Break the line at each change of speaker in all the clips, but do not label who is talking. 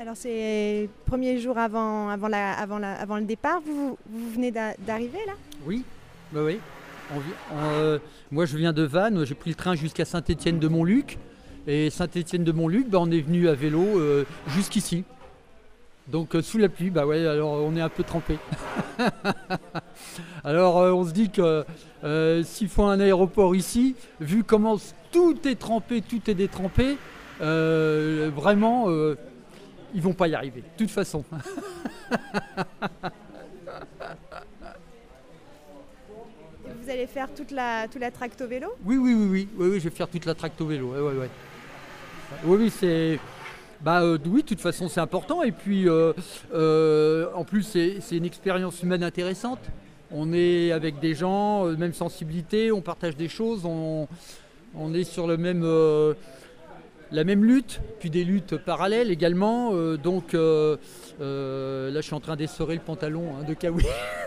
Alors c'est premier jour avant le départ, vous venez d'arriver là?
Oui, oui, oui. Moi, je viens de Vannes, j'ai pris le train jusqu'à Saint-Étienne-de-Montluc. Et Saint-Étienne-de-Montluc, on est venu à vélo jusqu'ici. Donc sous la pluie, ouais, alors on est un peu trempé. Alors on se dit que s'il faut un aéroport ici, vu comment tout est trempé, tout est détrempé, vraiment, ils vont pas y arriver, de toute façon.
Vous allez faire toute la tracto vélo?
Oui, je vais faire toute la tracto vélo. Ouais. Oui, c'est. Oui, de toute façon, c'est important. Et puis, en plus, c'est une expérience humaine intéressante. On est avec des gens, même sensibilité, on partage des choses, on est sur la même lutte, puis des luttes parallèles également. Là, je suis en train d'essorer le pantalon de Kawi.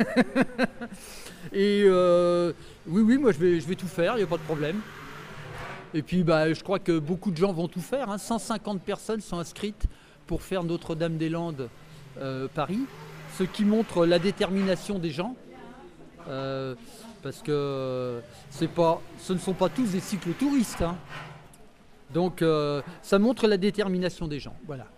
Et oui, moi, je vais tout faire, il n'y a pas de problème. Et puis je crois que beaucoup de gens vont tout faire. 150 personnes sont inscrites pour faire Notre-Dame-des-Landes Paris, ce qui montre la détermination des gens. Parce que ce ne sont pas tous des cyclotouristes. Donc ça montre la détermination des gens. Voilà.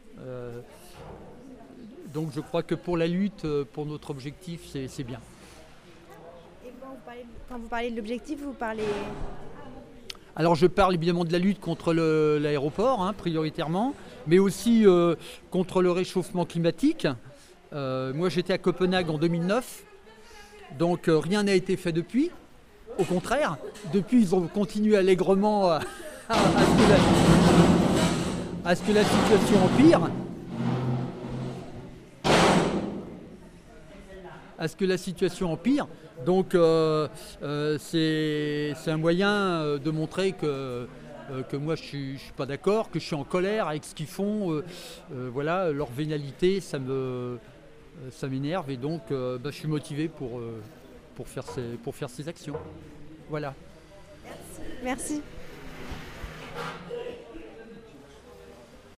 Donc je crois que pour la lutte, pour notre objectif, c'est bien.
Et quand vous parlez de l'objectif, vous parlez...
Alors je parle évidemment de la lutte contre l'aéroport, prioritairement, mais aussi contre le réchauffement climatique. Moi j'étais à Copenhague en 2009, donc rien n'a été fait depuis. Au contraire, depuis ils ont continué allègrement à ce que la situation empire. Donc c'est un moyen de montrer que moi je suis pas d'accord, que je suis en colère avec ce qu'ils font. Voilà, leur vénalité, ça m'énerve et donc je suis motivé pour faire ces actions. Voilà.
Merci.